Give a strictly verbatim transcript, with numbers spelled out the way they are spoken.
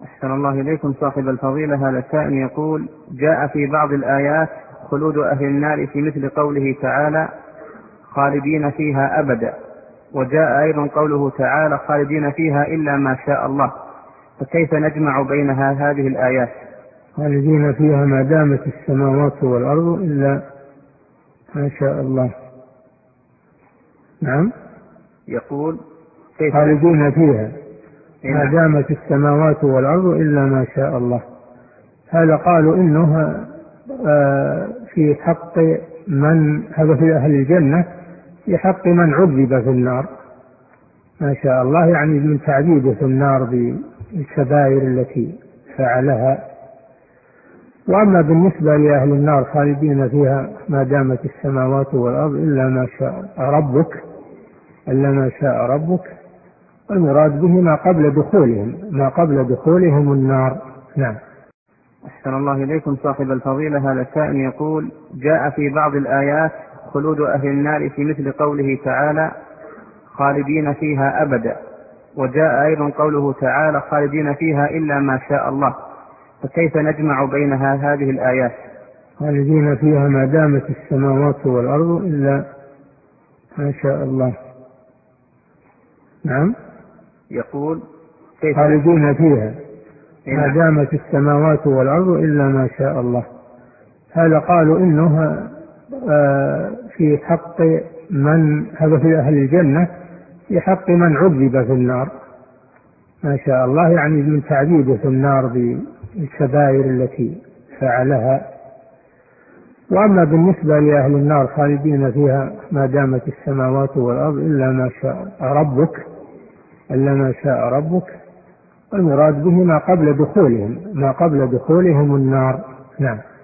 أحسن الله إليكم صاحب الفضيلة. هذا سائل يقول: جاء في بعض الآيات خلود أهل النار في مثل قوله تعالى خالدين فيها أبدا، وجاء أيضا قوله تعالى خالدين فيها إلا ما شاء الله، فكيف نجمع بين هذه الآيات؟ خالدين فيها ما دامت السماوات والأرض إلا ما شاء الله. نعم، يقول كيف خالدين فيها ما دامت السماوات والأرض إلا ما شاء الله. هذا قالوا إنه في حق من هذا في أهل الجنة، في حق من عذب في النار ما شاء الله، يعني من تعذيبه في النار بالكبائر التي فعلها. وأما بالنسبة لأهل النار خالدين فيها ما دامت السماوات والأرض إلا ما شاء ربك إلا ما شاء ربك، المراد به ما قبل دخولهم ما قبل دخولهم النار. نعم. أحسن الله إليكم صاحب الفضيلة. هذا سائل يقول: جاء في بعض الآيات خلود أهل النار في مثل قوله تعالى خالدين فيها أبدا، وجاء أيضا قوله تعالى خالدين فيها إلا ما شاء الله، فكيف نجمع بين هذه الآيات؟ خالدين فيها ما دامت السماوات والأرض إلا ما شاء الله. نعم، يقول كيف خالدين فيها ما دامت السماوات والأرض إلا ما شاء الله. هذا قالوا إنه في حق من هذا في أهل الجنة، في حق من عذب في النار ما شاء الله، يعني من تعذيبه في النار بالكبائر التي فعلها. وأما بالنسبة لأهل النار خالدين فيها ما دامت السماوات والأرض إلا ما شاء ربك إلا ما شاء ربك، المراد به ما قبل دخولهم ما قبل دخولهم النار. نعم.